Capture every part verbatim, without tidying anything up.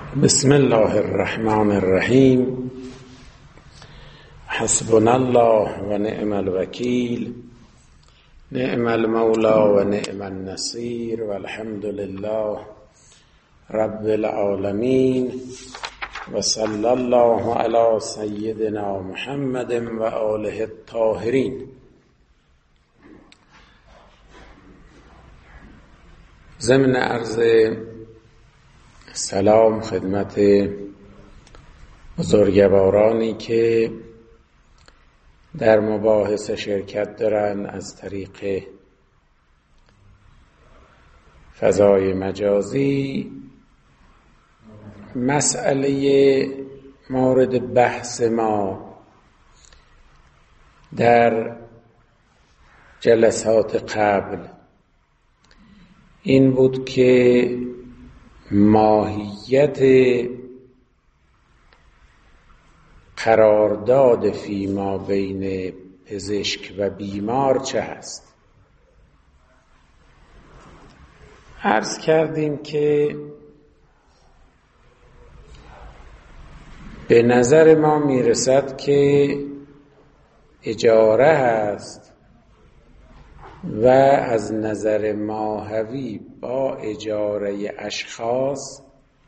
بسم الله الرحمن الرحیم. حسبنا الله و نعم الوکیل، نعم المولا و نعم النصیر، و الحمد لله رب العالمین، و صلی الله علی سیدنا محمد و آله الطاهرین. ضمن عرض سلام خدمت بزرگوارانی که در مباحث شرکت دارن از طریق فضای مجازی. مسئله مورد بحث ما در جلسات قبل این بود که ماهیت قرارداد فیما بین پزشک و بیمار چه هست؟ عرض کردیم که به نظر ما میرسد که اجاره هست و از نظر ماهوی با اجاره اشخاص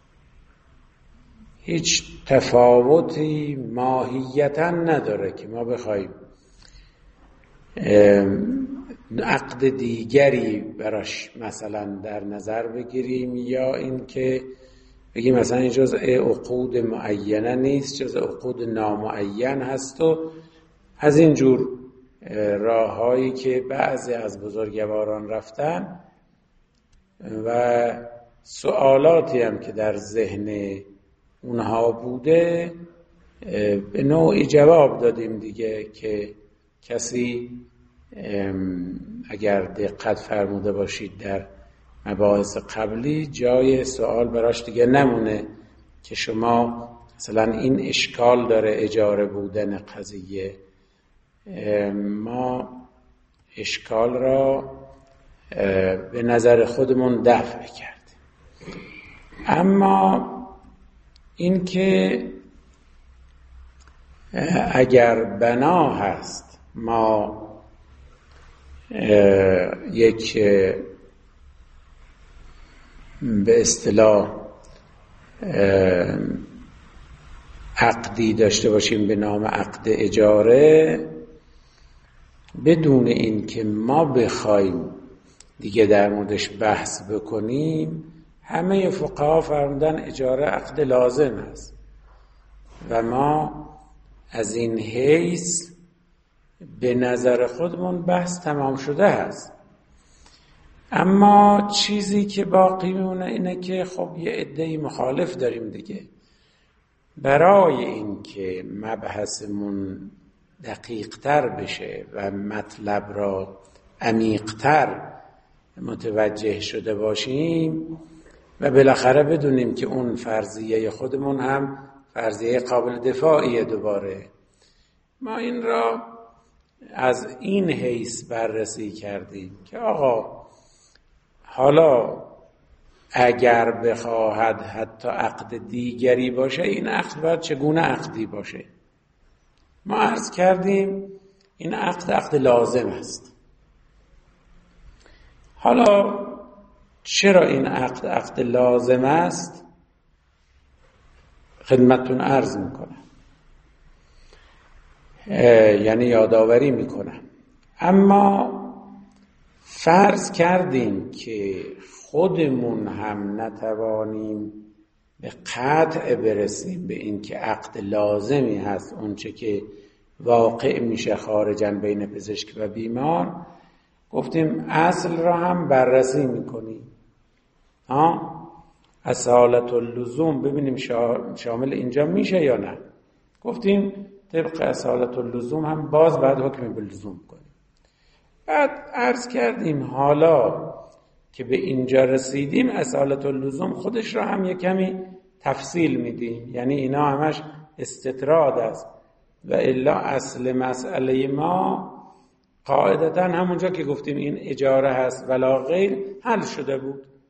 هیچ تفاوتی ماهیتا نداره که ما بخوایم عقد دیگری براش مثلا در نظر بگیریم، یا این که بگیم مثلا این جزء عقود معینه نیست، جزء عقود نامعین هست. و از این جور راههایی که بعضی از بزرگواران رفتن و سوالاتی هم که در ذهن اونها بوده به نوعی جواب دادیم دیگه، که کسی اگر دقت فرموده باشید در مباحث قبلی جای سوال براش دیگه نمونه که شما مثلا این اشکال داره اجاره بودن قضیه. ما اشکال را به نظر خودمون دفع کردیم. اما این که اگر بنا هست ما یک به اصطلاح عقدی داشته باشیم به نام عقد اجاره، بدون این که ما بخوایم دیگه در موردش بحث بکنیم، همه فقها فرمودن اجاره عقد لازم است و ما از این حیث به نظر خودمون بحث تمام شده است. اما چیزی که باقی میمونه اینه که خب یه عده‌ای مخالف داریم دیگه. برای این که مبحثمون دقیق تر بشه و مطلب را عمیق تر متوجه شده باشیم و بالاخره بدونیم که اون فرضیه خودمون هم فرضیه قابل دفاعیه، دوباره ما این را از این حیث بررسی کردیم که آقا حالا اگر بخواهد حتی عقد دیگری باشه، این عقد باید چگونه عقدی باشه؟ ما عرض کردیم این عقد عقد لازم است. حالا چرا این عقد عقد لازم است خدمتتون عرض میکنم، یعنی یادآوری میکنم. اما فرض کردیم که خودمون هم نتوانیم به قطع برسیم به این که عقد لازمی هست اون چه که واقع میشه خارجاً بین پزشک و بیمار، گفتیم اصل را هم بررسی میکنیم. ها اصالت اللزوم ببینیم شامل اینجا میشه یا نه. گفتیم طبق اصالت اللزوم هم باز بعد حکم باللزوم کنیم. بعد عرض کردیم حالا که به اینجا رسیدیم اصالت اللزوم خودش را هم یک کمی تفصیل میدیم، یعنی اینا همش استطراد است و الا اصل مسئله ما قاعدتا همونجا که گفتیم این اجاره هست ولا غیر حل شده بود.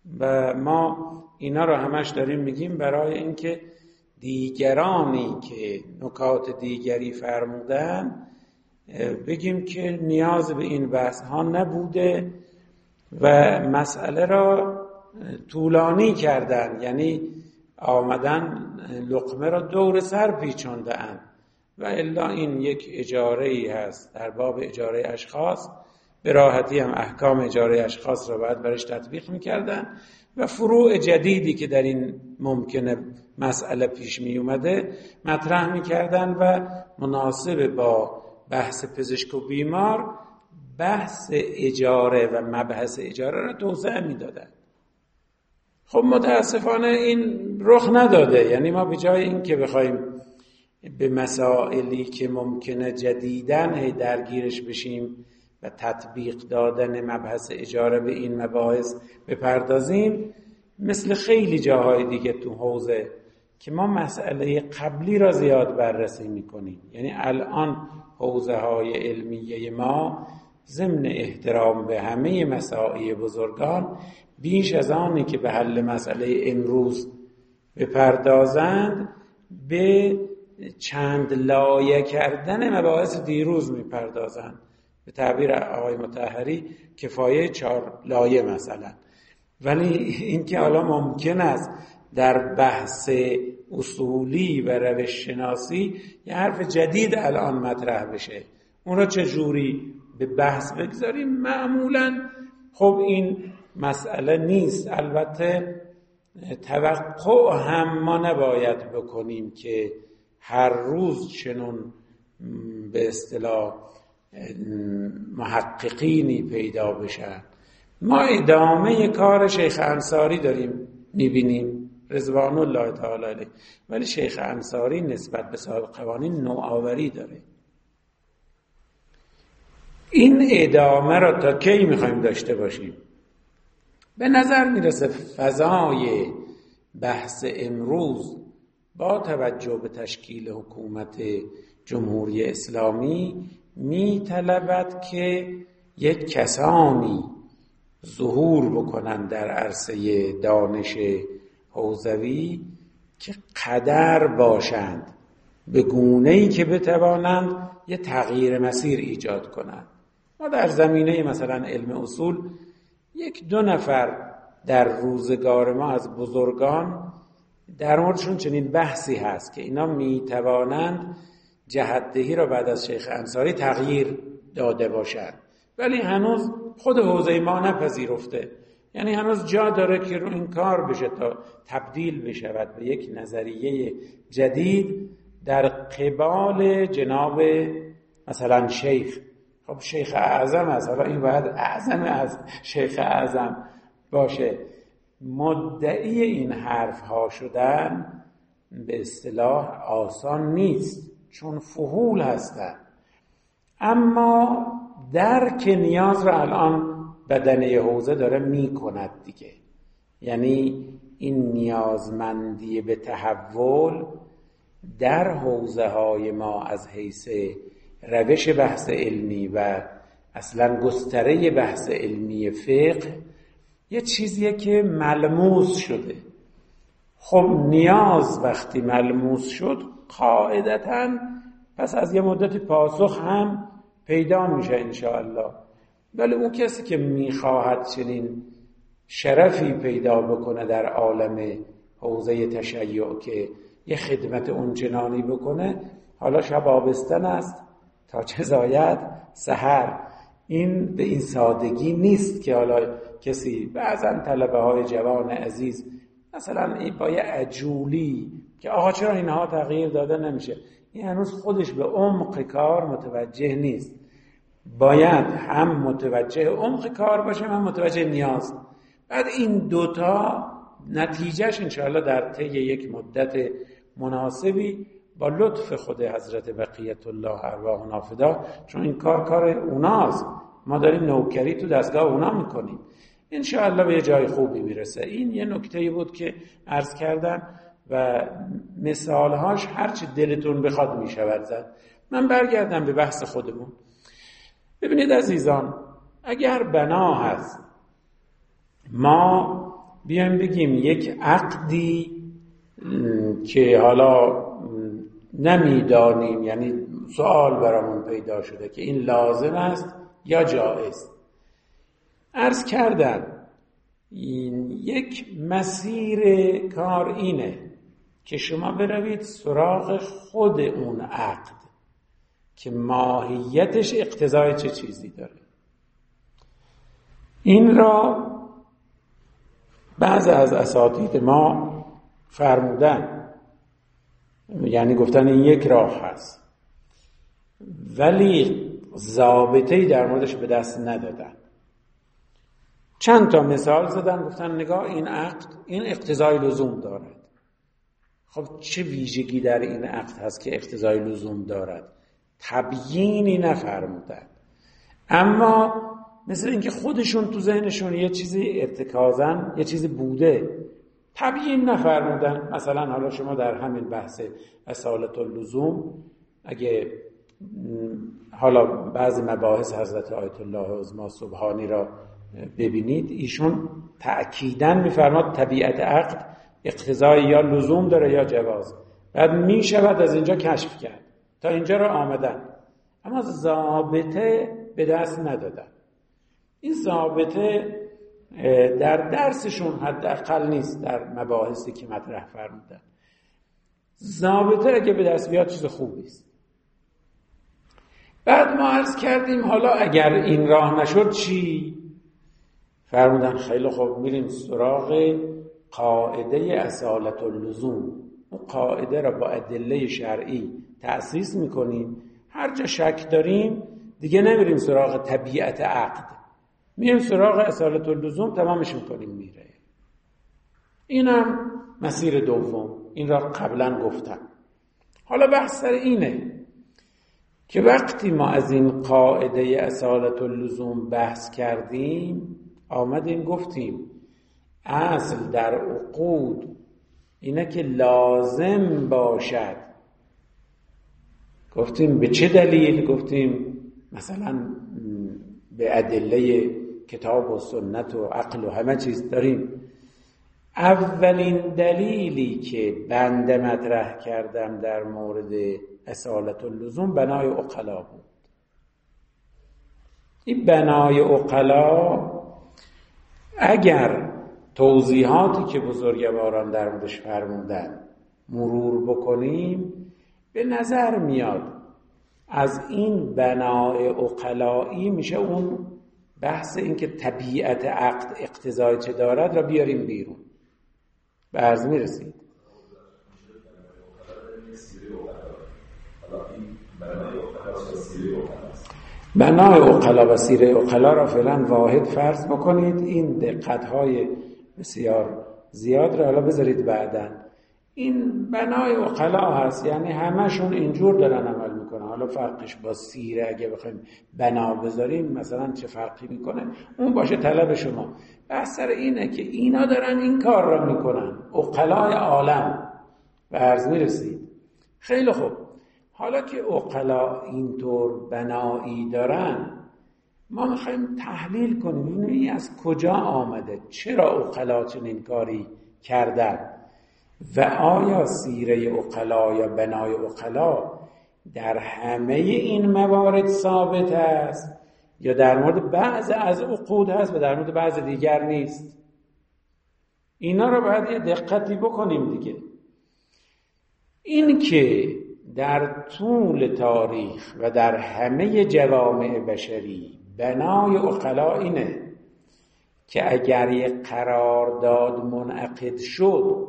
و ما اینا رو همش داریم میگیم برای اینکه دیگرانی که نکات دیگری فرمودن بگیم که نیاز به این بحث ها نبوده و مسئله را طولانی کردن، یعنی آمدن لقمه را دور سر پیچوندن و الا این یک اجاره ای هست در باب اجاره اشخاص، به راحتی هم احکام اجاره اشخاص را باید برش تطبیق میکردن و فروع جدیدی که در این ممکنه مسئله پیش می اومده مطرح میکردن و مناسب با بحث پزشک و بیمار بحث اجاره و مبحث اجاره را توسعه میدادن. خب متاسفانه این رخ نداده، یعنی ما به جای این که بخوایم به مسائلی که ممکنه جدیدن هی درگیرش بشیم و تطبیق دادن مبحث اجاره به این مباحث بپردازیم، مثل خیلی جاهای دیگه تو حوزه که ما مسئله قبلی را زیاد بررسی میکنیم. یعنی الان حوزه های علمیه ما ضمن احترام به همه مسائل بزرگان بیش از آنی که به حل مسئله امروز بپردازند به چند لایه کردن مباحث دیروز میپردازند. به تعبیر آقای مطهری کفایه چهار لایه مثلا. ولی اینکه حالا ممکن است در بحث اصولی و روش شناسی یه حرف جدید الان مطرح بشه، اون را چجوری به بحث بگذاریم؟ معمولا خب این مسئله نیست. البته توقع هم ما نباید بکنیم که هر روز چنون به اصطلاح محققینی پیدا بشن. ما ادامه کار شیخ انصاری داریم میبینیم رضوان الله تعالی علیه، ولی شیخ انصاری نسبت به صاحب قوانین نوآوری داره. این ادامه را تا کی میخوایم داشته باشیم؟ به نظر میرسه فضای بحث امروز با توجه به تشکیل حکومت جمهوری اسلامی میطلبد که یک کسانی ظهور بکنند در عرصه دانش حوزوی که قدر باشند به گونه‌ای که بتوانند یه تغییر مسیر ایجاد کنند. ما در زمینه مثلا علم اصول یک دو نفر در روزگار ما از بزرگان در موردشون چنین بحثی هست که اینا میتوانند جهت‌دهی را بعد از شیخ انصاری تغییر داده باشند، ولی هنوز خود حوزه ما نپذیرفته. یعنی هنوز جا داره که رو این کار بشه تا تبدیل بشود به یک نظریه جدید در قبال جناب مثلا شیخ. خب شیخ اعظم است، حالا این باید اعظم از شیخ اعظم باشه. مدعی این حرف ها شدن به اصطلاح آسان نیست، چون فحول هستن. اما درک نیاز را الان بدنه حوزه داره می کند دیگه. یعنی این نیازمندی به تحول در حوزه های ما از حیث روش بحث علمی و اصلا گستره بحث علمی فقه یه چیزیه که ملموس شده. خب نیاز وقتی ملموس شد قاعدتاً پس از یه مدتی پاسخ هم پیدا میشه انشاءالله. ولی اون کسی که میخواهد چنین شرفی پیدا بکنه در عالم حوزه تشیع که یه خدمت اونچنانی بکنه، حالا شب آبستن است تا چه زاید سحر. این به این سادگی نیست که حالا کسی بعضا طلبه های جوان عزیز مثلا این با یه عجولی که آقا چرا اینها تغییر داده نمیشه، این هنوز خودش به عمق کار متوجه نیست. باید هم متوجه عمق کار باشه هم متوجه نیاز. بعد این دوتا نتیجهش انشاءالله در طی یک مدت مناسبی با لطف خود حضرت بقیت الله ارواحنا فدا، چون این کار کار اوناست، ما داریم نوکری تو دستگاه اونا میکنیم، انشاءالله به یه جای خوبی میرسه. این یه نکته‌ای بود که عرض کردم و مثالهاش هرچی دلتون بخواد میشود زد. من برگردم به بحث خودمون. ببینید عزیزان، اگر بنا هست ما بیایم بگیم یک عقدی که حالا نمیدانیم، یعنی سوال برامون پیدا شده که این لازم است یا جایز. عرض کردم این یک مسیر کار اینه که شما بروید سراغ خود اون عقد که ماهیتش اقتضای چه چیزی داره. این را بعض از اساتید ما فرمودن، یعنی گفتن این یک راه هست، ولی ضابطه‌ای در موردش به دست ندادن. چند تا مثال زدن، گفتن نگاه این عقد این اقتضای لزوم دارد. خب چه ویژگی در این عقد هست که اقتضای لزوم دارد؟ تبیینی نفرمودن، اما مثل اینکه خودشون تو ذهنشون یه چیزی ارتکازن، یه چیزی بوده، تبیین نفرمودن. مثلا حالا شما در همین بحث اصالت اللزوم اگه حالا بعضی مباحث حضرت آیت الله عظمی سبحانی را ببینید، ایشون تأکیداً میفرماد طبیعت عقد اقتضای یا لزوم داره یا جواز. بعد میشود از اینجا کشف کرد، تا اینجا را آمدن، اما ضابطه به دست ندادن. این ضابطه در درسشون حداقل نیست، در مباحثی که مطرح فرمودن. ضابطه اگه به دست بیاد چیز خوبی است. بعد ما عرض کردیم حالا اگر این راه نشد چی؟ فرمودن خیلی خوب، میریم سراغ قاعده اصالت اللزوم. اون قاعده را با ادله شرعی تأسیس میکنیم. هر جا شک داریم دیگه نمیریم سراغ طبیعت عقد، میریم سراغ اصالت اللزوم، تمامش میکنیم میره. اینم مسیر دوم، این را قبلا گفتم. حالا بحث سر اینه که وقتی ما از این قاعده اصالت اللزوم بحث کردیم، آمدیم گفتیم اصل در عقود اینه که لازم باشد. گفتیم به چه دلیل؟ گفتیم مثلا به ادله کتاب و سنت و عقل و همه چیز داریم. اولین دلیلی که بنده مطرح کردم در مورد اصالت اللزوم بنای عقلا بود. این بنای عقلا اگر توضیحاتی که بزرگواران در موردش فرمودن مرور بکنیم، به نظر میاد از این بنای عقلایی میشه اون بحث این که طبیعت عقد اقتضای چه دارد را بیاریم بیرون. به عرض میرسید. بنای عقلا و سیره عقلا را فعلا واحد فرض بکنید. این دقت‌های بسیار زیاد را حالا بذارید بعداً. این بنای عقلا هست، یعنی همشون اینجور دارن عمل میکنن. حالا فرقش با سیره اگه بخوایم بنا بذاریم مثلا چه فرقی میکنه، اون باشه طلب شما. بحث سر اینه که اینا دارن این کار را میکنن، عقلای عالم. به عرض میرسید. خیلی خوب، حالا که عقلا اینطور بنایی دارن، ما میخوایم تحلیل کنیم این از کجا آمده، چرا عقلا چنین کاری کردن و آیا سیره عقلا یا بنای عقلا در همه این موارد ثابت است یا در مورد بعض از عقود هست و در مورد بعض دیگر نیست. اینا رو باید یه دقتی بکنیم دیگه. این که در طول تاریخ و در همه جوامع بشری بنای عقلا اینه که اگر یک قرارداد منعقد شد،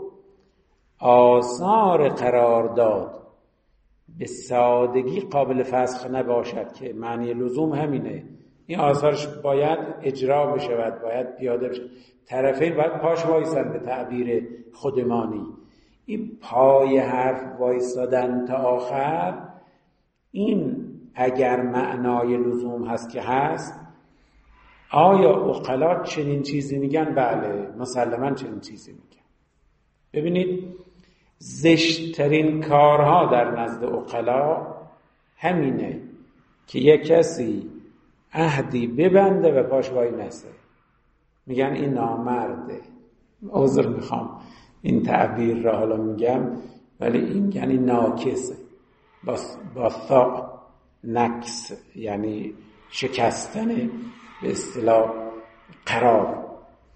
آثار قرارداد به سادگی قابل فسخ نباشد، که معنی لزوم همینه، این آثارش باید اجرا بشود، باید پیاده بشود، طرفین باید پاش وایسن به تعبیر خودمانی. این پای حرف وایسادن تا آخر، این اگر معنای لزوم هست که هست. آیا عقلا چنین چیزی میگن؟ بله، مسلماً چنین چیزی میگن. ببینید زشترین کارها در نزد عقلا همینه که یک کسی عهدی ببنده و پاش وای نسه. میگن این نامرده. عذر میخوام این تعبیر را حالا میگم، ولی این یعنی ناکسه، با, با ثا نکس یعنی شکستن به اصطلاح قرار.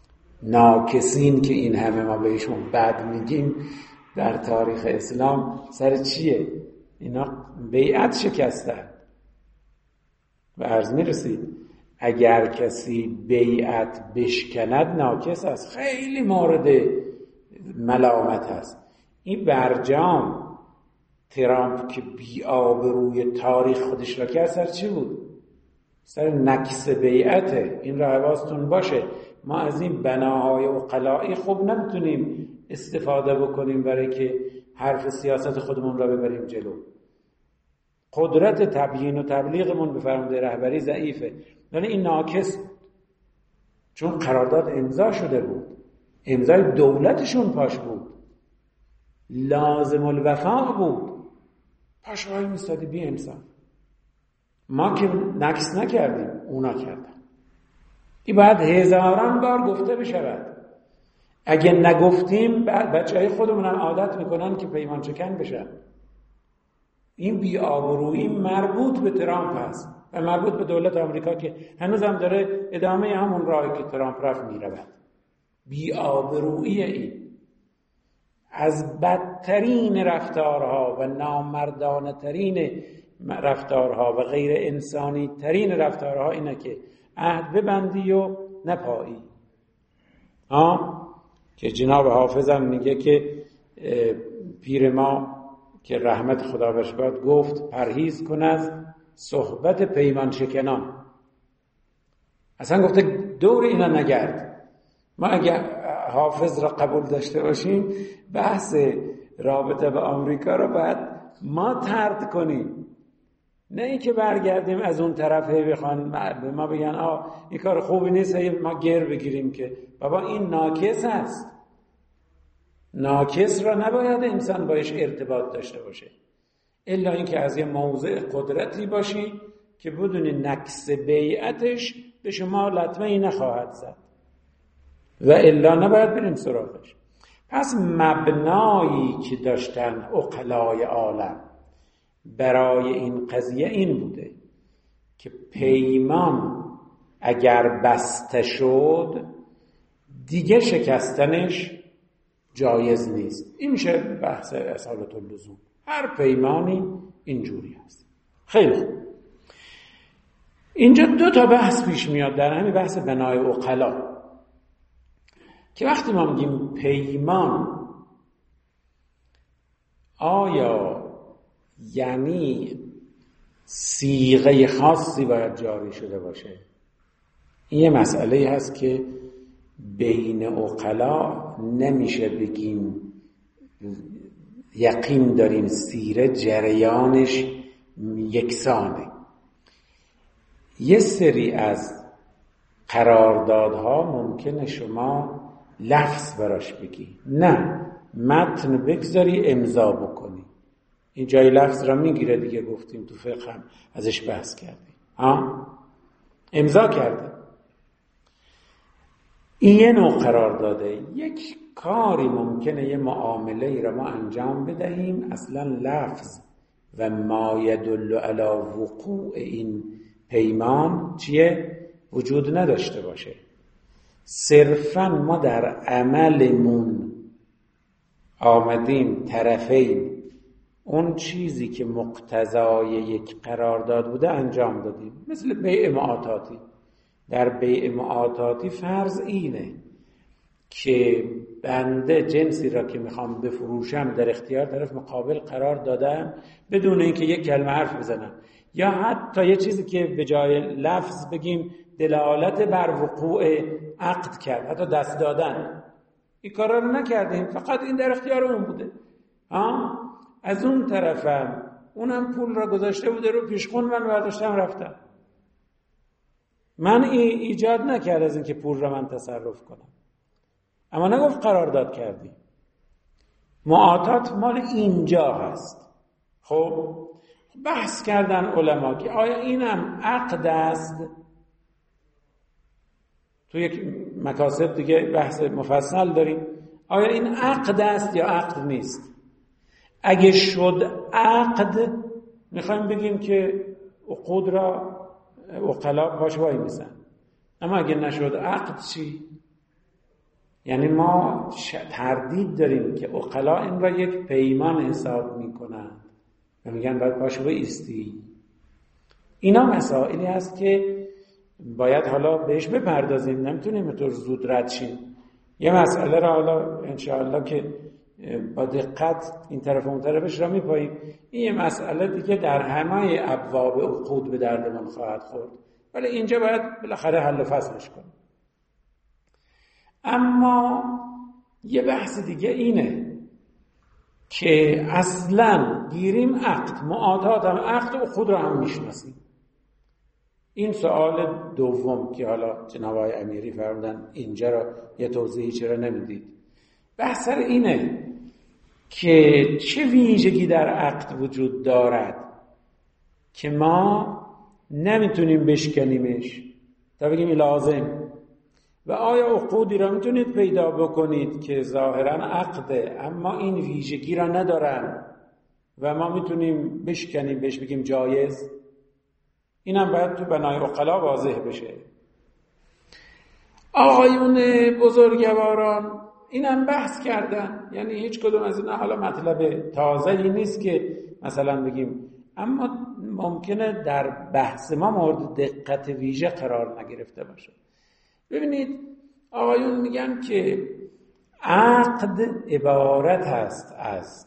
ناکسین که این همه ما بهشون بد میگیم در تاریخ اسلام سر چیه؟ اینا بیعت شکستن و عرض میرسید اگر کسی بیعت بشکند ناکس است. خیلی مورد ملامت است. این برجام ترامپ که بی آبروی تاریخ خودش را کرد سر چی بود؟ سر نکس بیعته. این را حواستون باشه. ما از این بناهای عقلائی خوب نمیتونیم استفاده بکنیم برای که حرف سیاست خودمون را ببریم جلو. قدرت تبیین و تبلیغمون به فرمانده رهبری ضعیفه، ولی این ناکس بود چون قرارداد امضا شده بود، امضای دولتشون پاش بود، لازم الوفا بود، پاش وای میستادی بی انسان. ما که نکس نکردیم، اونا کردن. این باید هزاران بار گفته بشود. اگه نگفتیم بعد بچه های خودمون هم عادت میکنن که پیمان شکن بشن. این بی‌آبرویی مربوط به ترامپ هست و مربوط به دولت آمریکا که هنوز هم داره ادامه همون راهی که ترامپ رفت میرود. بی‌آبرویی این از بدترین رفتارها و نامردانه ترین رفتارها و غیر انسانی ترین رفتارها اینه که عهد ببندی و نپایی. ها که جناب حافظم میگه که پیر ما که رحمت خدا بهش باد گفت پرهیز کن از صحبت پیمان شکنان. اصلا گفته دور اینا نگرد. ما اگه حافظ را قبول داشته باشیم بحث رابطه با آمریکا رو باید ما طرد کنیم، نه این که برگردیم از اون طرفه بخوان به ما بگن آه این کار خوبی نیست ما گیر بگیریم. که بابا این ناکس هست. ناکس را نباید انسان باش ارتباط داشته باشه الا اینکه از یه موضع قدرتی باشی که بدون نکس بیعتش به شما لطمه ای نخواهد زد و الا نباید بریم سراغش. پس مبنایی که داشتن عقلای عالم برای این قضیه این بوده که پیمان اگر بسته شد دیگه شکستنش جایز نیست. این میشه بحث اصالت اللزوم. هر پیمانی اینجوری هست. خیلی خوب. اینجا دو تا بحث پیش میاد در همین بحث بنای عقلا که وقتی ما میگیم پیمان آیا یعنی صیغه خاصی باید جاری شده باشه؟ این یه مسئله هست که بین عقلا نمیشه بگیم یقین داریم سیره جریانش یکسانه. یه سری از قراردادها ممکنه شما لفظ براش بگی، نه متن بگذاری امضا بکنی. این جای لفظ را میگیره دیگه، گفتیم تو فقه هم ازش بحث کردیم. ها امضا کرده. این یه نوع قرار داده. یک کاری ممکنه یه معامله ای را ما انجام بدهیم اصلا لفظ و ما یدل علی وقوع این پیمان چیه؟ وجود نداشته باشه. صرفا ما در عملمون آمدیم طرفین اون چیزی که مقتضای یک قرارداد بوده انجام دادیم. مثل بیع معاطاتی. در بیع معاطاتی فرض اینه که بنده جنسی را که میخوام بفروشم در اختیار طرف مقابل قرار دادم بدون اینکه یک کلمه حرف بزنم، یا حتی یه چیزی که به جای لفظ بگیم دلالت بر وقوع عقد کرد، حتی دست دادن. این کارا رو نکردیم، فقط این در اختیار اون بوده. ها از اون طرفم اونم پول را گذاشته بوده رو پیشخون، من برداشتم رفتم. من ای ایجاد نکرد از اینکه پول را من تصرف کنم، اما نگفت قرارداد کردی. معاطات مال اینجا هست. خب بحث کردن علما که آیا اینم عقد است؟ تو یک مکاسب دیگه بحث مفصل داریم. آیا این عقد است یا عقد نیست؟ اگه شد عقد، میخوایم بگیم که عقود را عقلا پاش وای میزن. اما اگه نشد عقد چی؟ یعنی ما تردید داریم که عقلا این را یک پیمان حساب میکنن و میگن باید پاش وایستی. اینا مسائلی هست که باید حالا بهش بپردازیم، نمیتونیم اینطور زود رد شیم. یه مسئله را حالا انشاءالله که با دقت این طرف و اون طرفش را میپاییم. این یه مسئله دیگه در همه ابواب عقود به دردمون خواهد خورد، ولی اینجا باید بالاخره حل و فصلش کنیم. اما یه بحث دیگه اینه که اصلا گیریم عقد، معاهدات هم عقد و عقود را هم میشناسیم. این سوال دوم که حالا جناب آقای امیری فرمودن اینجا را یه توضیحی چرا نمیدید. بحث سر اینه که چه ویژگی در عقد وجود دارد که ما نمیتونیم بشکنیمش تا بگیم لازم، و آیا عقودی را میتونید پیدا بکنید که ظاهرا عقده اما این ویژگی را ندارن و ما میتونیم بشکنیم بهش بگیم جایز؟ اینم باید تو بنای عقلا واضح بشه. آقایون بزرگواران اینم بحث کردن، یعنی هیچ کدوم از اینا حالا مطلب تازه‌ای نیست که مثلا بگیم، اما ممکنه در بحث ما مورد دقت ویژه قرار نگرفته باشه. ببینید آقایون میگن که عقد عبارت است از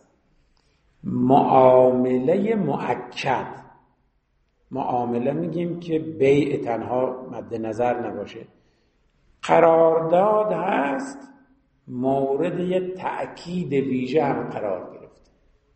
معامله مؤکد. معامله میگیم که بیع تنها مد نظر نباشه، قرارداد هست مورد یه تأکید ویژه هم قرار گرفته.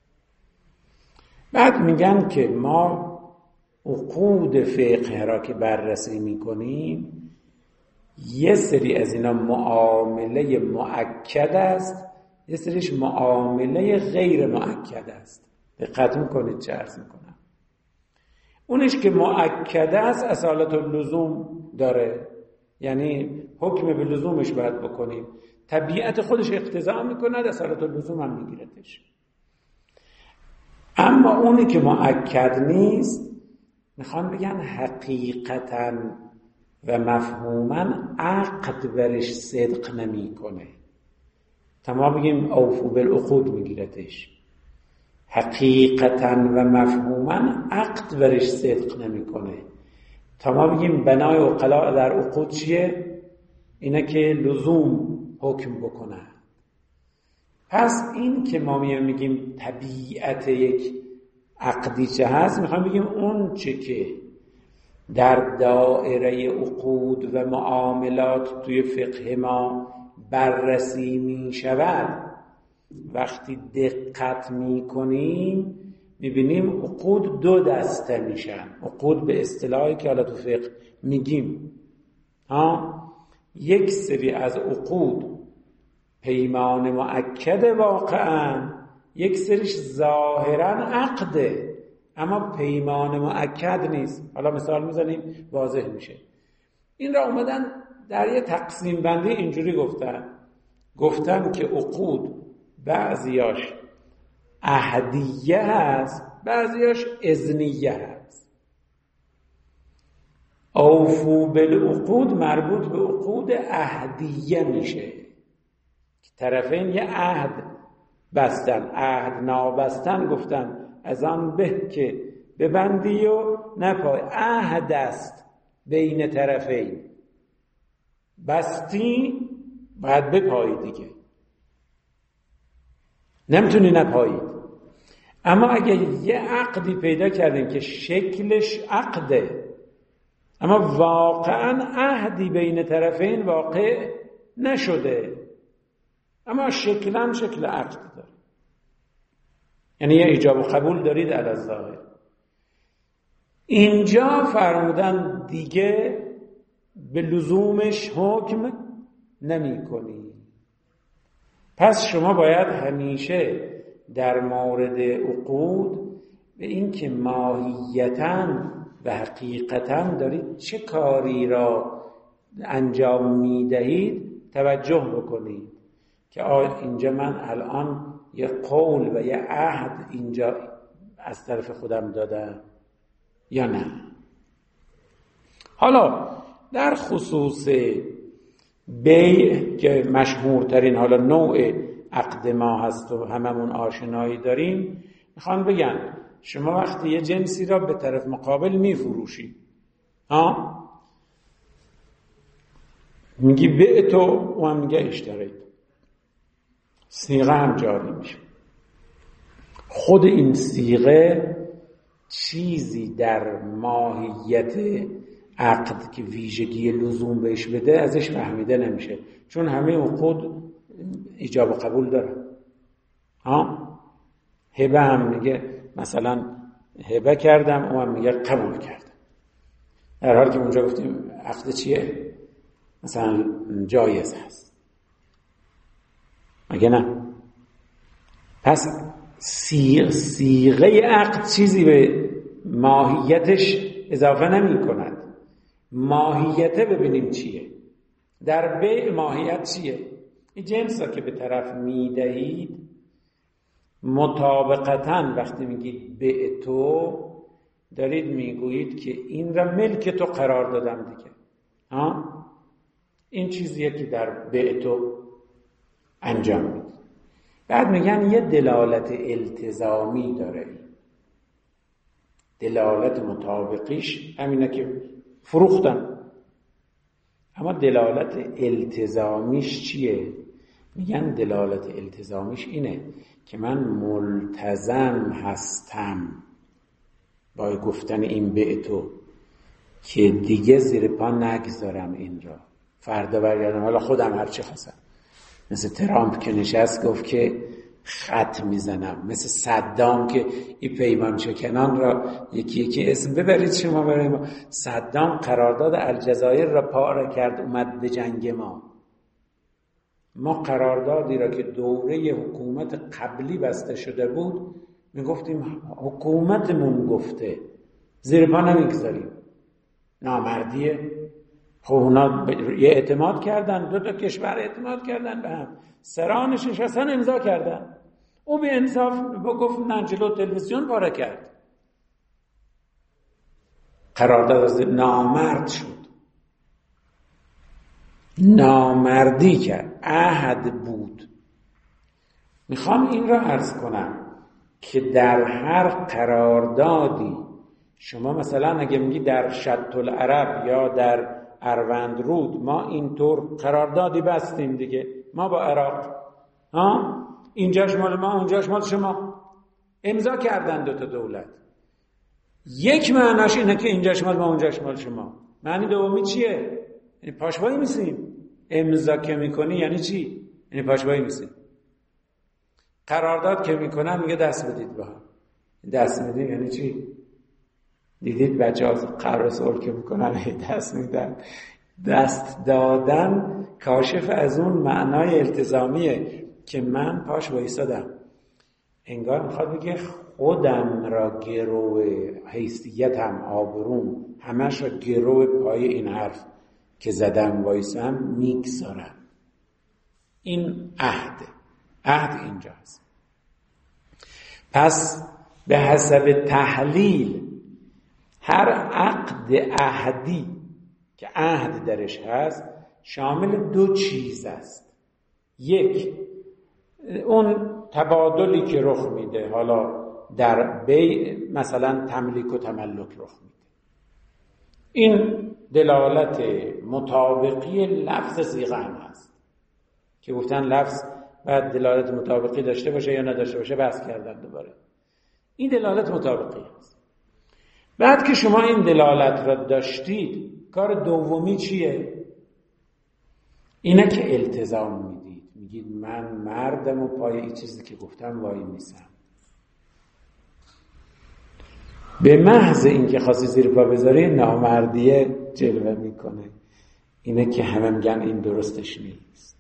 بعد میگن که ما عقود فقه را که بررسی میکنیم یه سری از اینا معامله مؤکد است، یه سریش معامله غیر مؤکد است. دقت میکنید چه عرض میکنم؟ اونش که مؤکد است اصالت اللزوم داره، یعنی حکم به لزومش باید بکنیم، طبیعت خودش اقتضا میکنه، اصالت اللزوم هم میگیرتش. اما اونی که مؤکد نیست میخوان بگن حقیقتاً و مفهوماً عقد برش صدق نمیکنه، تا ما بگیم اوفو بالعقود میگیرتش. حقیقتاً و مفهوماً عقد برش صدق نمیکنه، تا ما بگیم بنای عقلا در عقود چیه؟ اینه که لزوم حکم بکنه. پس این که ما میگیم طبیعت یک عقدی چه هست، میخوام بگیم اون چه که در دائره عقود و معاملات توی فقه ما بررسی می شود، وقتی دقت می کنیم میبینیم عقود دو دسته میشن. عقود به اصطلاحی که حالا تو فقه میگیم ها، یک سری از عقود پیمان مؤکد واقعا، یک سریش ظاهرا عقده اما پیمان مؤکد نیست. حالا مثال میزنیم واضح میشه. این را اومدن در یه تقسیم بندی اینجوری گفتن گفتن که عقود بعضیاش عهدیه هست، بعضیاش اذنیه هست. اوفو بالعقود مربوط به عقود عهدیه میشه که طرفین یه عهد بستن. عهد نابستن گفتن از آن به که ببندی و نپای. عهد است بین طرفین، بستی باید بپایی دیگه، نمیتونی نپایی. اما اگه یه عقدی پیدا کردیم که شکلش عقده اما واقعا عهدی بین طرفین واقع نشده اما شکلا شکل عقد داره، یعنی یه ایجاب و قبول دارید علی الظاهر، اینجا فرمودن دیگه به لزومش حکم نمی کنی. پس شما باید همیشه در مورد عقود به این که ماهیتاً و حقیقتاً دارید چه کاری را انجام میدهید توجه بکنید که آیا اینجا من الان یه قول و یه عهد اینجا از طرف خودم دادم یا نه. حالا در خصوص بیع که مشهورترین حالا نوع عقد ما هست و هممون آشنایی داریم، میخوان بگن شما وقتی یه جنسی را به طرف مقابل میفروشی، ها میگی بیع تو و هم میگه اشترید، صیغه هم جاری میشه. خود این صیغه چیزی در ماهیت عقد که ویژگی لزوم بهش بده ازش فهمیده نمیشه، چون همه عقود ایجاب و قبول داره. ها هبه هم میگه مثلا هبه کردم، اون هم میگه قبول کردم، در حالی که اونجا گفتیم عقد چیه؟ مثلا جایز هست، مگه نه؟ پس صیغه عقد چیزی به ماهیتش اضافه نمی کند. ماهیت ببینیم چیه. در بیع ماهیت چیه؟ این جنس را که به طرف میدهید مطابقتاً وقتی میگید بیع تو دارید میگویید که این را ملک تو قرار دادم دیگه. ها؟ این چیزیه که در بیع تو انجام میدید. بعد میگن یه دلالت التزامی داره. دلالت مطابقیش همینه که فروختم، اما دلالت التزامیش چیه؟ میگن دلالت التزامیش اینه که من ملتزم هستم با گفتن این به تو که دیگه زیر پا نگذارم این را، فردا برگردم حالا خودم هرچی خواستم. مثل ترامپ که نشست گفت که خط میزنم، مثل صدام که این پیمان شکنان را یکی یکی اسم ببرید شما برای ما. صدام قرارداد الجزایر را پاره کرد اومد به جنگ ما. ما قراردادی را که دوره حکومت قبلی بسته شده بود میگفتیم حکومتمون گفته، زیر پا نمیگذاریم. نامردیه. خب اونا یه اعتماد کردن، دو تا کشور اعتماد کردن به هم، سرانش نشستن امضا کردن، او به انصاف گفت نه جلو تلویزیون پاره کرد. قرارداد از نامرد شد، نامردی کرد، عهد بود. میخوام این را عرض کنم که در هر قراردادی شما مثلا اگه میگی در شط العرب یا در اروند رود ما اینطور قراردادی بستیم دیگه، ما با عراق، ها اینجاش مال ما اونجاش مال شما، امضا کردن دو تا دولت. یک معناش اینه که اینجاش مال ما اونجاش مال شما. معنی دومی چیه؟ یعنی پاشوایی میسیم. امضا که میکنی یعنی چی؟ یعنی پاشوایی میسیم. قرارداد که میکنن میگه دست بدید با هم. دست میدید یعنی چی؟ دیدید بچه ها قرار صلح که میکنن دست میدن. دست دادن کاشف از اون معنای التزامیه که من پاش وایسادم، انگار میخواد بگه خودم را گرو حیثیتم، آبروم، همش را گرو پای این حرف که زدم وایسم میگذارم. این عهد عهد اینجاست. پس به حسب تحلیل هر عقد عهدی که عهد درش هست شامل دو چیز است. یک، اون تبادلی که رخ میده، حالا در بیع مثلا تملیک و تملک رخ میده، این دلالت مطابقی لفظ صیغه هم هست که گفتن لفظ باید دلالت مطابقی داشته باشه یا نداشته باشه، بحث کردن دوباره. این دلالت مطابقی هست. بعد که شما این دلالت را داشتید، کار دومی چیه؟ اینه که التزام میدید، میگید من مردم و پای این چیزی که گفتم وای میسم. به محض اینکه خواستی زیر پا بذاری نامردیه جلوه میکنه. اینه که همه میگن این درستش نیست.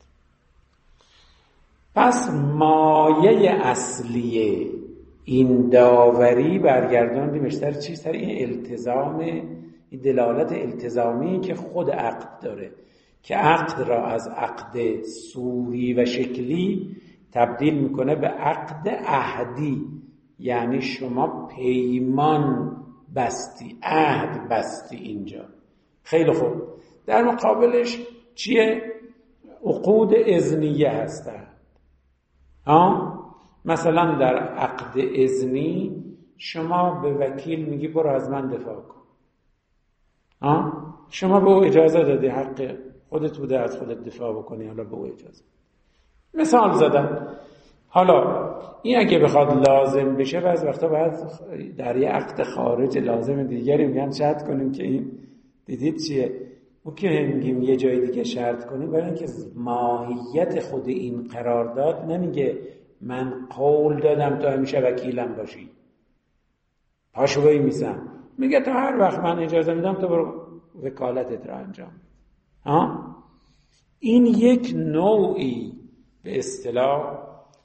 پس مایه اصلیه این داوری برگرداندیمش سر چی؟ سر این التزام، این دلالت التزامی که خود عقد داره. که عقد را از عقد صوری و شکلی تبدیل میکنه به عقد عهدی، یعنی شما پیمان بستی، عهد بستی اینجا. خیلی خوب، در مقابلش چیه؟ عقود اذنیه هستند. ها؟ مثلا در عقد اذنی شما به وکیل میگی برو از من دفاع کن. ها؟ شما به او اجازه دادی، حق خودت بوده از خودت دفاع بکنی، حالا به او اجازه. مثال زدم. حالا این اگه بخواد لازم بشه بعض وقتا باید در یه عقد خارج لازم دیگری میگن شرط کنیم که این دیدید چیه؟ اون که میگیم یه جای دیگه شرط کنیم، برای اینکه ماهیت خود این قرارداد نمیگه من قول دادم تو همیشه وکیلم باشی پاشو بایی میسم، میگه تا هر وقت من اجازه میدم تو برو وکالتت را انجام. ها؟ این یک نوعی به اصطلاح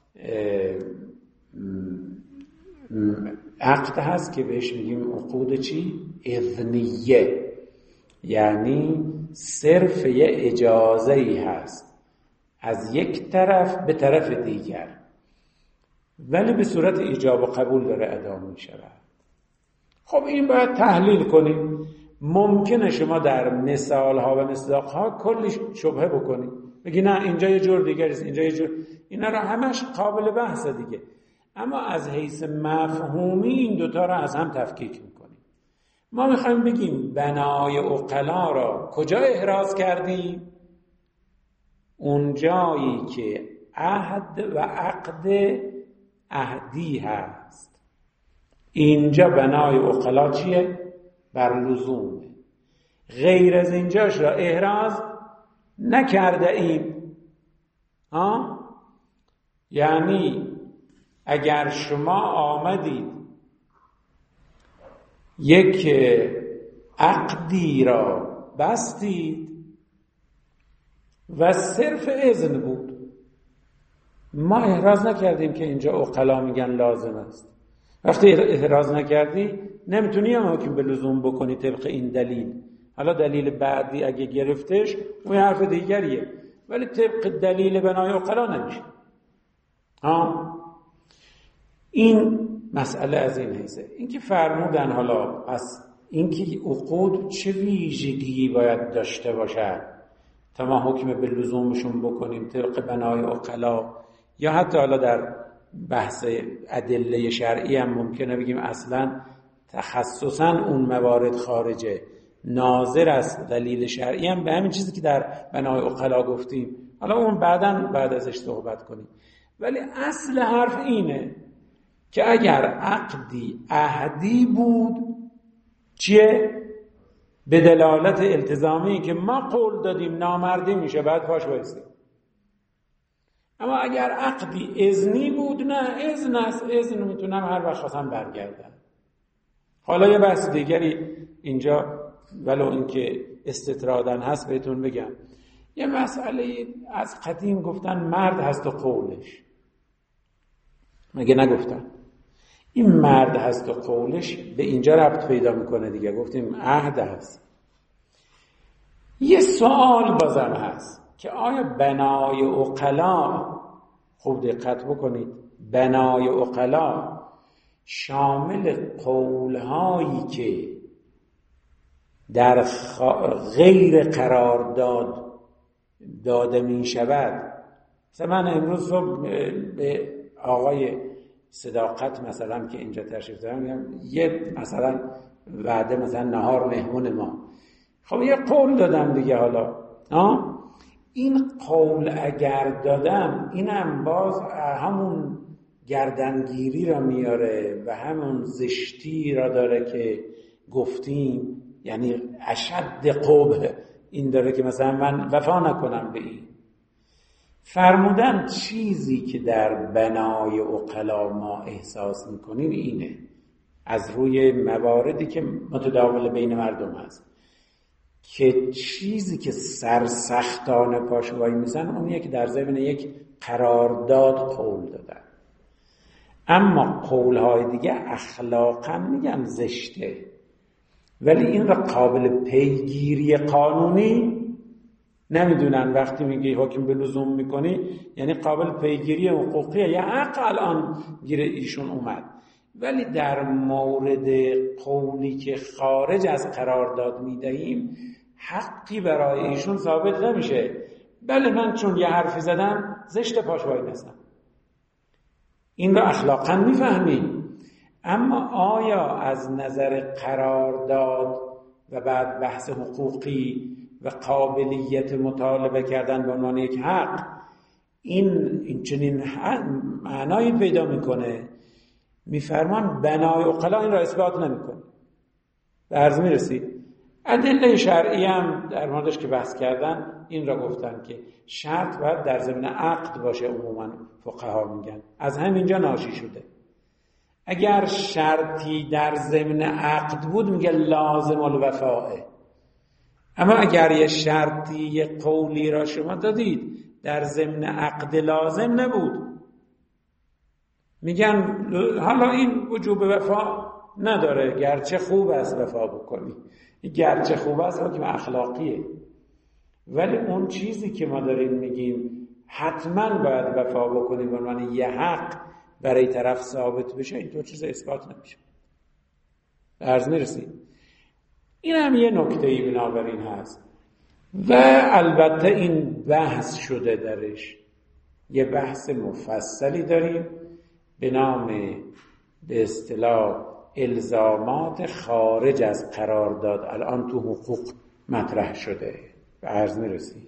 عقد هست که بهش میگیم عقود چی؟ اذنیه، یعنی صرف یه اجازه ای هست از یک طرف به طرف دیگر، ولی به صورت ایجاب و قبول داره ادا می شود. خب این باید تحلیل کنیم. ممکنه شما در مثال ها و مصداق ها کلی شبهه بکنید، بگی نه اینجا یه جور دیگریست، اینجا یه جور، اینا را همش قابل بحث دیگه، اما از حیث مفهومی این دوتا را از هم تفکیک میکنیم. ما میخوایم بگیم بنای عقلا را کجا احراز کردیم؟ اون جایی که عهد و عقد عهدی هست. اینجا بنای عقلا چیه؟ بر لزومه. غیر از اینجاش را احراز نکرده ایم. ها؟ یعنی اگر شما آمدید یک عقدی را بستید و صرف اذن بود، ما احراز نکردیم که اینجا عقلا میگن لازم است. وقتی احراز نکردی نمیتونی هم حکم به لزوم بکنی طبق این دلیل. حالا دلیل بعدی اگه گرفتش اون حرف دیگریه، ولی طبق دلیل بنای عقلا نمیشه. ها؟ این مسئله از این حیثه. اینکه فرمودن حالا پس اینکه عقود چه ویژگی باید داشته باشد تا ما حکم به لزومشون بکنیم طبق بنای عقلا، یا حتی حالا در بحث ادله شرعی هم ممکنه بگیم اصلا تخصصا اون موارد خارجه، ناظر از دلیل شرعی هم به همین چیزی که در بنای عقلا گفتیم، حالا اون بعداً بعد ازش صحبت کنیم. ولی اصل حرف اینه که اگر عقدی عهدی بود چیه؟ به دلالت التزامی که ما قول دادیم نامردی میشه بعد پاش بایستیم. اما اگر عقدی اذنی بود نه، اذن است، اذن میتونم هر وقت خواستم برگردم. حالا یه بحث دیگری اینجا ولو اینکه استطرادن هست بهتون بگم. یه مسئله از قدیم گفتن مرد هست و قولش، مگه نگفتن؟ این مرد هست و قولش به اینجا ربط پیدا میکنه دیگه، گفتیم عهد هست. یه سوال بازم هست که آیا بنای عقلا، خوب دقت بکنید، بنای عقلا شامل قولهایی که در خ... غیر قرارداد داده می شود؟ مثلا من امروز صبح به آقای صداقت مثلا که اینجا تشریف دارم میگم یه مثلا وعده مثلا نهار مهمون ما، خب یه قول دادم دیگه. حالا آه؟ این قول اگر دادم اینم باز همون گردنگیری را میاره و همون زشتی را داره که گفتیم، یعنی اشد قبح این داره که مثلا من وفا نکنم به این. فرمودن چیزی که در بنای عقلا ما احساس میکنیم اینه، از روی مواردی که متداول بین مردم هست، که چیزی که سرسختانه پاش وای میزن اونیه که در ضمن یک قرارداد قول دادن. اما قولهای دیگه اخلاقا میگن زشته، ولی این را قابل پیگیری قانونی نمیدونن وقتی میگی حکم به لزوم میکنی یعنی قابل پیگیری حقوقیه، یا حق الان گیر ایشون اومد. ولی در مورد قولی که خارج از قرارداد میدهیم حقی برای ایشون ثابت نمیشه. بله من چون یه حرفی زدم زشت پاش وای نستم، این رو اخلاقا میفهمیم، اما آیا از نظر قرارداد و بعد بحث حقوقی و قابلیت مطالبه کردن به عنوان یک حق این این چنین معنایی پیدا میکنه؟ میفرمان بنای عقلا این را اثبات نمیکنه. به عرض میرسید ادله شرعی هم در موردش که بحث کردن این را گفتن که شرط باید در ضمن عقد باشه. عموما فقها میگن از همینجا ناشی شده. اگر شرطی در ضمن عقد بود میگه لازم الوفائه، اما اگر یه شرطی یه قولی را شما دادید در ضمن عقد لازم نبود، میگن حالا این وجوب وفا نداره، گرچه خوب است وفا بکنی، گرچه خوب است حکم اخلاقیه، ولی اون چیزی که ما داریم میگیم حتما باید وفا بکنی به عنوان یه حق برای طرف ثابت بشه، اینطور چیز اثبات نمیشه. عرض میرسید این هم یه نکته‌ای بنابراین هست و البته این بحث شده درش، یه بحث مفصلی داریم به نام به اصطلاح الزامات خارج از قرارداد، الان تو حقوق مطرح شده. به عرض میرسید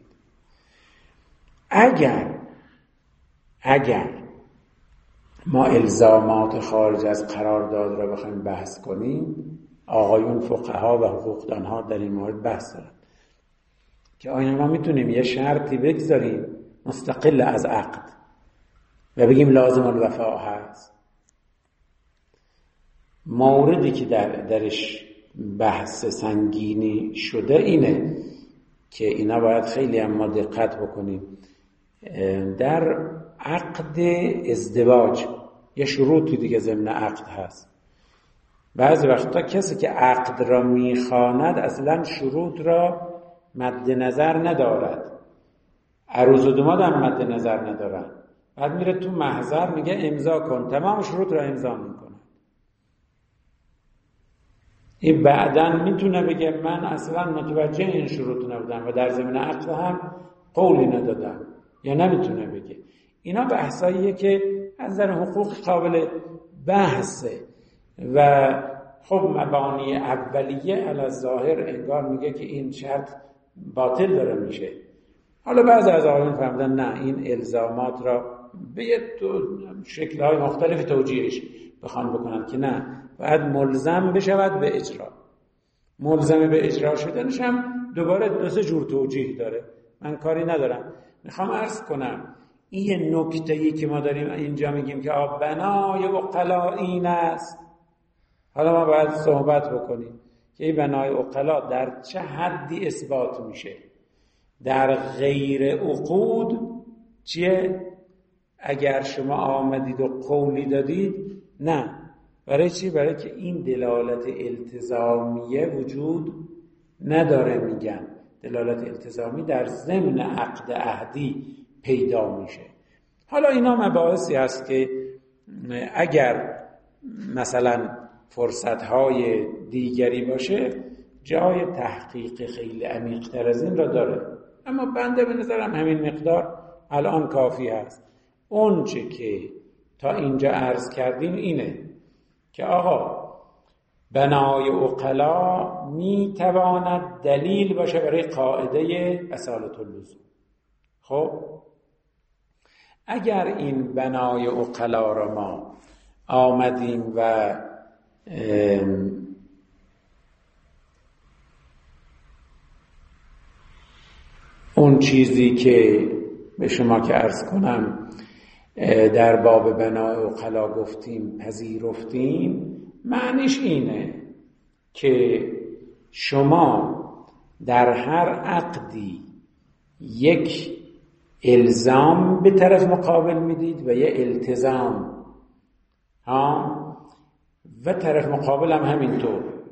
اگر اگر ما الزامات خارج از قرارداد را بخوایم بحث کنیم، آقایون فقها و حقوقدانها در این مورد بحث دارن که آیا ما میتونیم یه شرطی بگذاریم مستقل از عقد و بگیم لازم الوفا هست. موردی که در درش بحث سنگینی شده اینه که اینا باید خیلی هم ما دقت بکنیم. در عقد ازدواج یه شروطی دیگه ضمن عقد هست. بعضی وقتا کسی که عقد را میخواند اصلا شروط را مد نظر ندارد، عروس و داماد هم مد نظر ندارن، بعد میره تو محضر میگه امضا کن، تمام شروط را امضا میکنه. این بعدن میتونه بگه من اصلا متوجه این شروط نبودم و در ضمن عقد هم قولی ندادم، یا نمیتونه بگه. اینا بحثاییه که از نظر حقوق قابل بحثه و خب مبانی اولیه علی ظاهر انگار میگه که این شرط باطل داره میشه. حالا بعضی از آقایون فهمیدن نه، این الزامات را به شکل‌های مختلف توجیهش بخوان بکنن که نه، باید ملزم بشود به اجرا. ملزم به اجرا شدنش هم دوباره دو سه جور توجیه داره، من کاری ندارم. میخوام عرض کنم این نکته‌ای که ما داریم اینجا میگیم که آب بنای عقلا این است، حالا ما باید صحبت بکنیم که این بنای عقلا در چه حدی اثبات میشه. در غیر عقود چیه؟ اگر شما آمدید و قولی دادید نه. برای چی؟ برای که این دلالت التزامیه وجود نداره. میگن دلالت التزامی در ضمن عقد عهدی پیدا میشه. حالا اینا مباحثی هست که اگر مثلا فرصتهای دیگری باشه جای تحقیق خیلی عمیق‌تر از این را داره، اما بنده به نظرم همین مقدار الان کافی هست. اون چه که تا اینجا عرض کردیم اینه که آقا بنای عقلا می تواند دلیل باشه برای قاعده اصالت اللزوم. خب اگر این بنای عقلا را ما آمدیم و اون چیزی که به شما که عرض کنم در باب بنای عقلا گفتیم پذیرفتیم، معنیش اینه که شما در هر عقدی یک الزام به طرف مقابل میدید و یک التزام ها، و طرف مقابل هم همینطور.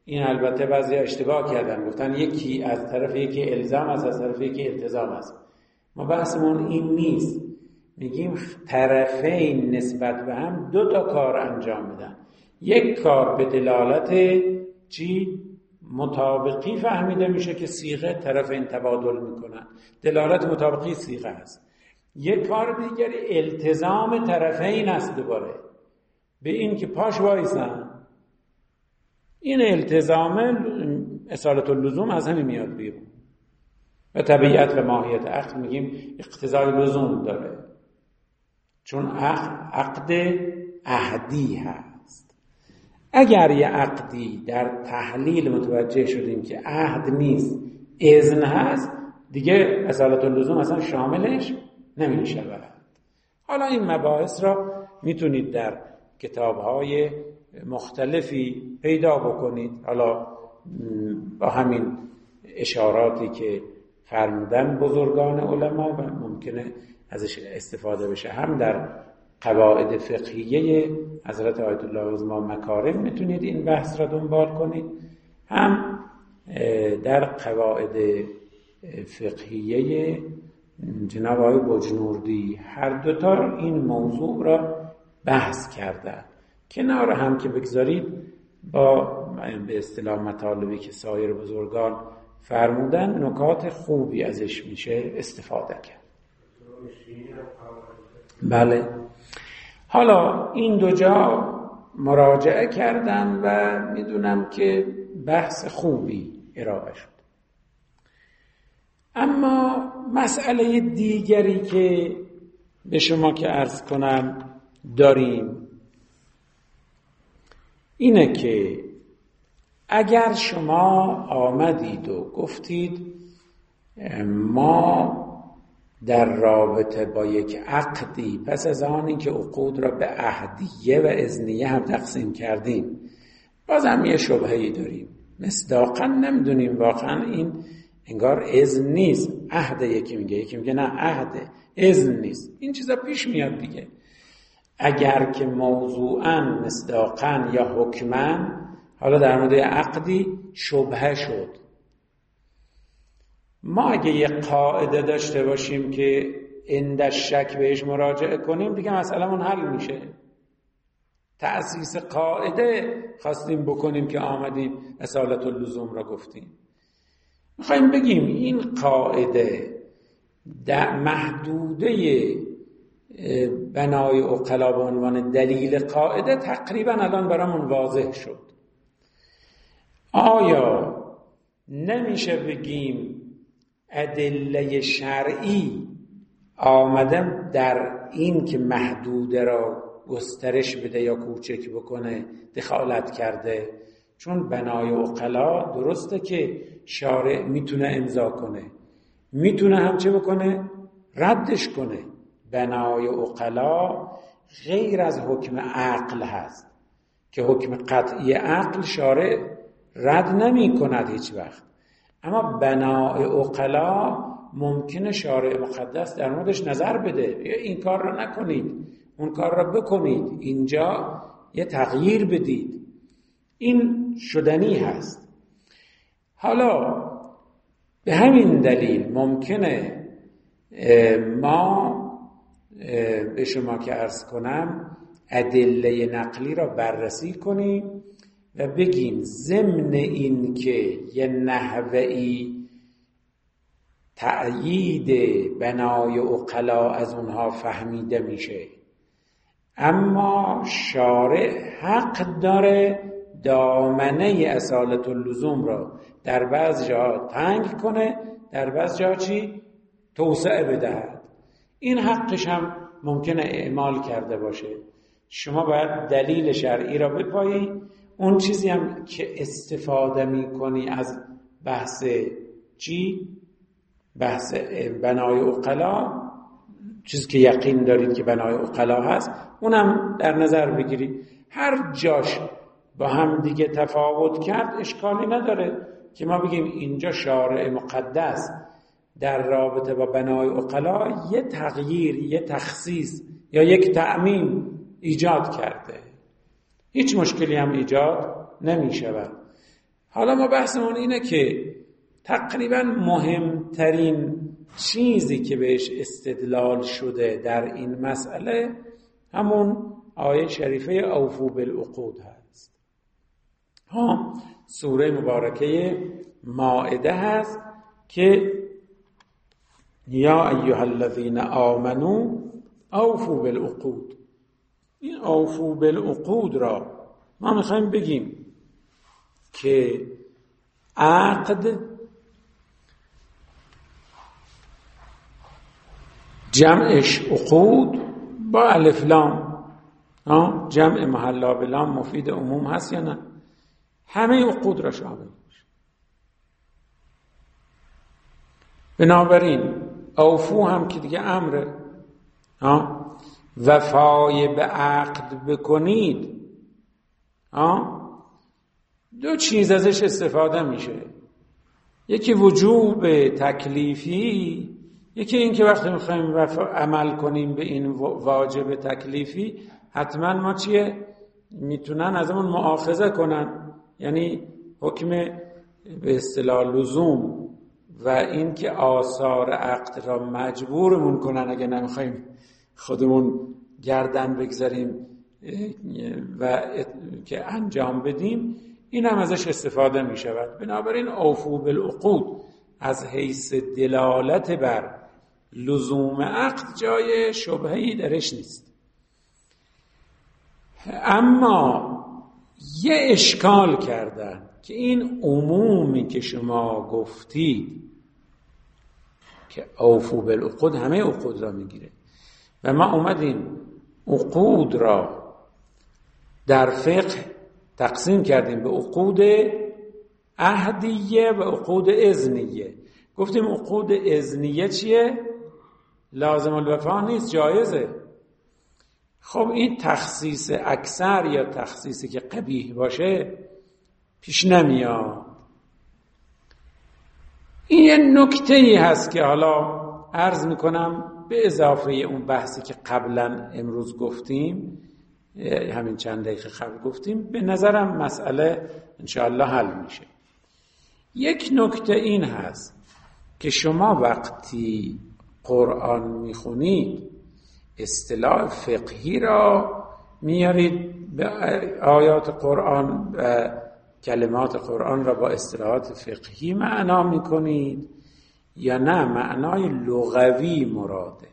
این البته بعضی اشتباه کردن، گفتن یکی از طرف یکی الزام است، از طرف یکی التزام است. ما بحثمون این نیست، میگیم طرفین نسبت به هم دو تا کار انجام میدن. یک کار به دلالت چی؟ مطابقی فهمیده میشه که صیغه طرفین تبادل میکنن، دلالت مطابقی صیغه است. یک کار دیگری التزام طرفین است، دوباره به این که پاش وایسن. این التزام اصالت اللزوم از همین میاد بیرون و طبیعت و ماهیت عقد میگیم اقتضای لزوم داره، چون عقد عهدی هست. اگر یه عقدی در تحلیل متوجه شدیم که عهد نیست، اذن هست، دیگه اصالت اللزوم اصلا شاملش نمی شود. حالا این مباحث را میتونید در کتاب‌های مختلفی پیدا بکنید، حالا با همین اشاراتی که فرمودن بزرگان علما و ممکنه ازش استفاده بشه. هم در قواعد فقهیه حضرت آیت الله عظما مکارم میتونید این بحث را دنبال کنید، هم در قواعد فقهیه جناب آقای بجنوردی هر دوتا این موضوع را بحث کردن. کنار هم که بگذارید با به اصطلاح مطالبی که سایر بزرگان فرمودن نکات خوبی ازش میشه استفاده کرد. بله، حالا این دو جا مراجعه کردم و میدونم که بحث خوبی ارائه شد. اما مسئله دیگری که به شما که عرض کنم داریم اینه که اگر شما آمدید و گفتید ما در رابطه با یک عقدی پس از آنی که عقود را به عهدیه و اذنیه هم تقسیم کردیم بازم یه شبهه‌ای داریم، مصداقاً نمیدونیم واقعا این انگار اذن نیست، عهد، یکی میگه یکی میگه نه عهد، اذن نیست. این چیزا پیش میاد دیگه. اگر که موضوعاً مصداقاً یا حکماً، حالا در مورد عقدی شبهه شد، ما اگه یه قاعده داشته باشیم که عند شک بهش مراجعه کنیم دیگه مسئله‌مون حل میشه. تأسیس قاعده خواستیم بکنیم که آمدیم اصالت اللزوم را گفتیم. میخوایم بگیم این قاعده در محدوده بنای عقلا به عنوان دلیل قاعده تقریبا الان برامون واضح شد. آیا نمیشه بگیم ادله شرعی آمده در این که محدوده را گسترش بده یا کوچک بکنه دخالت کرده؟ چون بنای عقلا درسته که شارع میتونه امضا کنه، میتونه هم چه بکنه؟ ردش کنه. بنای عقلا غیر از حکم عقل هست که حکم قطعی عقل شارع رد نمی کند هیچ وقت، اما بنای عقلا ممکنه شارع مقدس در موردش نظر بده، این کار را نکنید، اون کار را بکنید، اینجا یه تغییر بدید. این شدنی هست. حالا به همین دلیل ممکنه ما به شما که عرض کنم ادله نقلی را بررسی کنیم و بگیم ضمن این که یه نحوه‌ای تأیید بنای عقلا از اونها فهمیده میشه، اما شارع حق داره دامنه اصالت اللزوم را در بعض جا تنگ کنه، در بعض جا چی؟ توسعه بدهد. این حقش هم ممکنه اعمال کرده باشه. شما باید دلیل شرعی را بپایی. اون چیزی هم که استفاده می از بحث چی؟ بحث بنای عقلا، چیزی که یقین دارید که بنای عقلا هست، اونم در نظر بگیرید. هر جاش با هم دیگه تفاوت کرد اشکالی نداره که ما بگیم اینجا شارع مقدس در رابطه با بنای عقلا یه تغییر، یه تخصیص یا یک تعمیم ایجاد کرده، هیچ مشکلی هم ایجاد نمی شود. حالا ما بحثمون اینه که تقریبا مهمترین چیزی که بهش استدلال شده در این مسئله همون آیه شریفه اوفوا بالعقود هست. ها سوره مبارکه مائده هست که یا ایها الذین آمنوا اوفوا بالعقود. این اوفوا بالعقود را ما میخوایم بگیم که عقد جمعش عقود با الف لام، جمع محلا به لام مفید عموم هست یا نه؟ همه عقود را شامل میشه. بنابراین اوفو هم که دیگه امره، ها وفای به عقد بکنید. ها دو چیز ازش استفاده میشه، یکی وجوب تکلیفی، یکی این که وقتی میخوایم عمل کنیم به این واجب تکلیفی حتما ما چیه میتونن ازمون مؤاخذه کنن، یعنی حکم به اصطلاح لزوم و این که آثار عقد را مجبورمون کنن اگه نمیخوایم خودمون گردن بگذاریم و که انجام بدیم، این هم ازش استفاده میشود. بنابراین اوفوا بالعقود از حیث دلالت بر لزوم عقد جای شبهه‌ای درش نیست. اما یه اشکال کردن که این عمومی که شما گفتید که اوفوا بالعقود همه عقود را میگیره و ما اومدیم عقود را در فقه تقسیم کردیم به عقود عهدیه و عقود اذنیه. گفتیم عقود اذنیه چیه؟ لازم الوفا نیست، جایزه. خب این تخصیص اکثر یا تخصیصی که قبیح باشه پیش نمیاد. این یه نکته‌ای هست که حالا عرض میکنم به اضافه اون بحثی که قبلا امروز گفتیم، همین چند دقیقه قبل گفتیم، به نظرم مسئله انشاءالله حل میشه. یک نکته این هست که شما وقتی قرآن میخونید اصطلاح فقهی را میارید به آیات قرآن و کلمات قرآن را با اصطلاحات فقهی معنا میکنید یا نه معنای لغوی مراده؟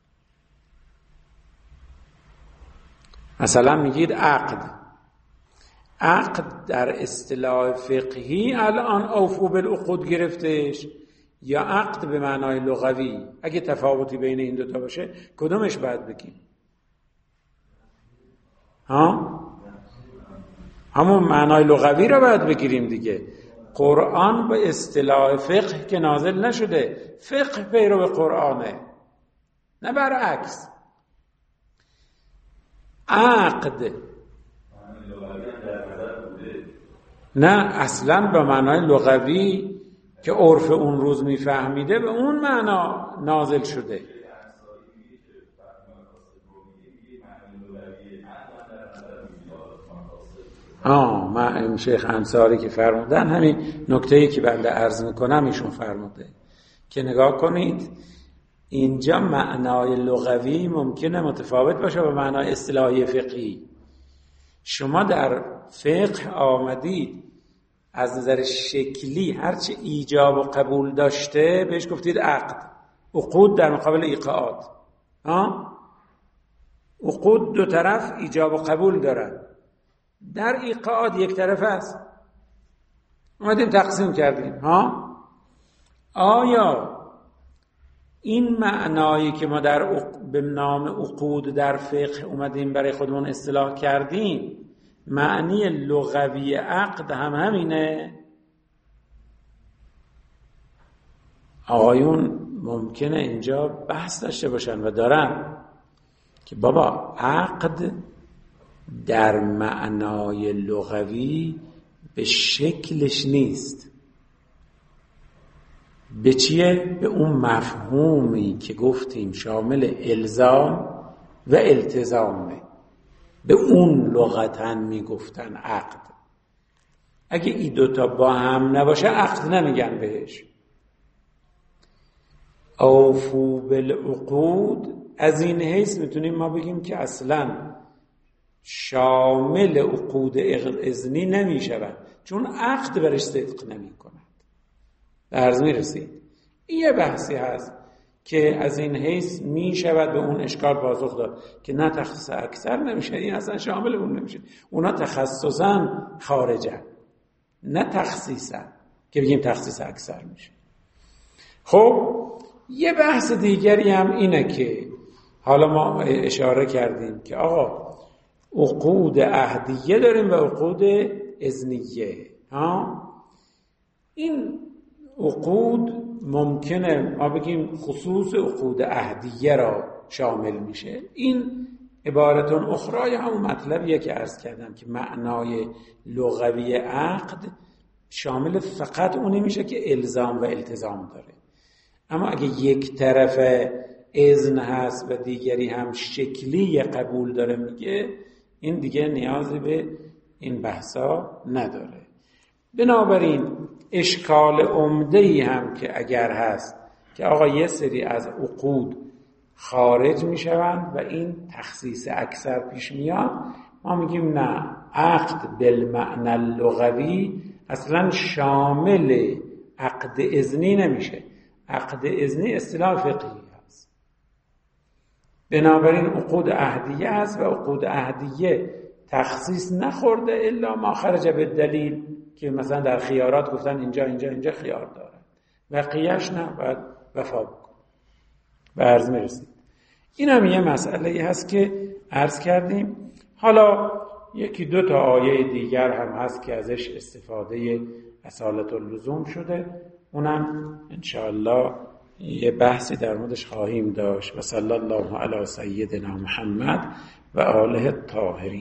مثلا میگید عقد عقد در اصطلاح فقهی الان اوفوا بالعقود گرفتش یا عقد به معنای لغوی؟ اگه تفاوتی بین این دوتا باشه کدومش باید بگیم؟ ها؟ همون معنای لغوی رو باید بگیریم دیگه. قرآن به اصطلاح فقه که نازل نشده، فقه پیرو قرآنه، نه برعکس. عقد نه اصلا به معنای لغوی که عرف اون روز میفهمیده به اون معنا نازل شده. آه ما شیخ انصاری که فرمودن همین نکته‌ای که بنده عرض میکنم ایشون فرموده که نگاه کنید اینجا معنای لغوی ممکنه متفاوت باشه با معنای اصطلاحی فقهی. شما در فقه آمدید از نظر شکلی هرچه ایجاب و قبول داشته بهش گفتید عقد. عقود در مقابل ایقاعات. ها؟ عقود دو طرف ایجاب و قبول دارن، در ایقاعات یک طرف است. اومدیم تقسیم کردیم. ها؟ آیا این معنایی که ما در به نام عقود در فقه اومدیم برای خودمون اصطلاح کردیم معنی لغوی عقد هم همینه؟ آقایون ممکنه اینجا بحث داشته باشن و دارن که بابا عقد در معنای لغوی به شکلش نیست. به چیه؟ به اون مفهومی که گفتیم شامل الزام و التزامه. به اون لغتن میگفتن عقد. اگه این دوتا با هم نباشه عقد نمیگن بهش. اوفو بالعقود، از این حیث میتونیم ما بگیم که اصلا شامل عقود اذنی نمیشود، چون عقد برش صدق نمی کند. درز میرسید. این یه بحثی هست که از این حیث میشود به اون اشکال پاسخ داد که نه تخصیص اکثر نمیشه، این اصلا شامل اون نمیشه، اونا تخصصا خارجن، نه تخصیصا که بگیم تخصیص اکثر میشه. خب یه بحث دیگری هم اینه که حالا ما اشاره کردیم که آقا عقود عهدیه داریم و عقود اذنیه. ها این عقود ممکنه ما بگیم خصوص عقود عهدیه را شامل میشه. این عبارتون اخرای همون مطلبیه که عرض کردم که معنای لغوی عقد شامل فقط اونی میشه که الزام و التزام داره. اما اگه یک طرف اذن هست و دیگری هم شکلی قبول داره میگه، این دیگه نیازی به این بحثا نداره. بنابراین اشکال عمده‌ای هم که اگر هست که آقا یه سری از عقود خارج میشوند و این تخصیص اکثر پیش میاد، ما میگیم نه، عقد بالمعنی اللغوی اصلا شامل عقد اذنی نمیشه. عقد اذنی اصطلاح فقهی هست، بنابراین عقود عهدیه هست و عقود عهدیه تخصیص نخورده الا ما خرج به دلیل، که مثلا در خیارات گفتن اینجا اینجا اینجا خیار دارن، بقیه‌اش نه، باید وفا بکن. به عرض میرسید. این هم یه مسئله هست که عرض کردیم. حالا یکی دو تا آیه دیگر هم هست که ازش استفاده اصالت اللزوم شده، اونم انشاءالله یه بحثی در موردش خواهیم داشت. و صلی الله علی سیدنا محمد و آله الطاهرین.